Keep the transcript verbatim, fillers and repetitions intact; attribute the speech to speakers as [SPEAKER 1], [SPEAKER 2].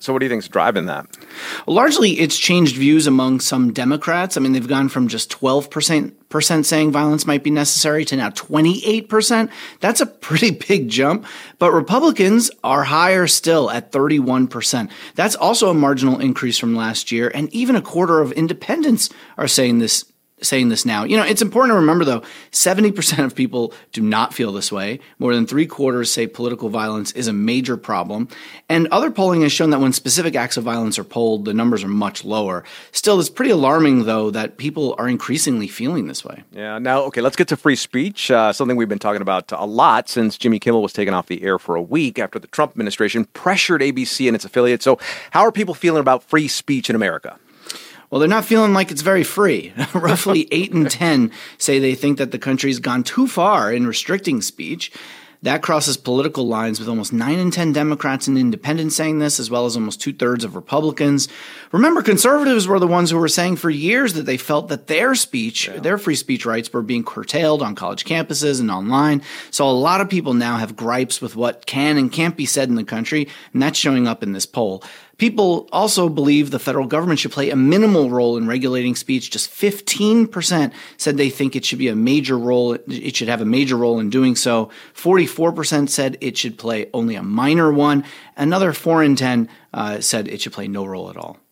[SPEAKER 1] So what do you think is driving that?
[SPEAKER 2] Largely, it's changed views among some Democrats. I mean, they've gone from just twelve percent percent saying violence might be necessary to now twenty-eight percent. That's a pretty big jump. But Republicans are higher still at thirty-one percent. That's also a marginal increase from last year. And even a quarter of independents are saying this saying this now. You know, it's important to remember, though, seventy percent of people do not feel this way. More than three quarters say political violence is a major problem. And other polling has shown that when specific acts of violence are polled, the numbers are much lower. Still, it's pretty alarming, though, that people are increasingly feeling this way.
[SPEAKER 1] Yeah. Now, okay, let's get to free speech, uh, something we've been talking about a lot since Jimmy Kimmel was taken off the air for a week after the Trump administration pressured A B C and its affiliates. So how are people feeling about free speech in America?
[SPEAKER 2] Well, they're not feeling like it's very free. Roughly eight in ten say they think that the country's gone too far in restricting speech. That crosses political lines, with almost nine in ten Democrats and independents saying this, as well as almost two-thirds of Republicans. Remember, conservatives were the ones who were saying for years that they felt that their speech, yeah. their free speech rights were being curtailed on college campuses and online. So a lot of people now have gripes with what can and can't be said in the country, and that's showing up in this poll. People also believe the federal government should play a minimal role in regulating speech. Just fifteen percent said they think it should be a major role. It should have a major role in doing so. forty-four percent said it should play only a minor one. Another four in ten uh, said it should play no role at all.